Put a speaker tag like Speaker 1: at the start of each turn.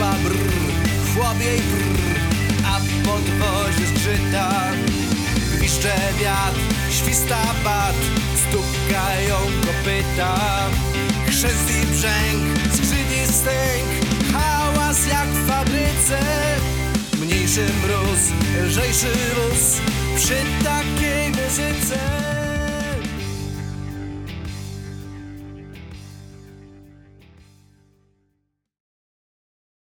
Speaker 1: Szafa brr, chłopiej brr, a w podwozie zgrzyta. Gwiszcze wiatr, śwista bat, stukają kopyta. Chrzest i brzęk, skrzyni stęk, hałas jak w fabryce. Mniejszy mróz, lżejszy wóz, przy takiej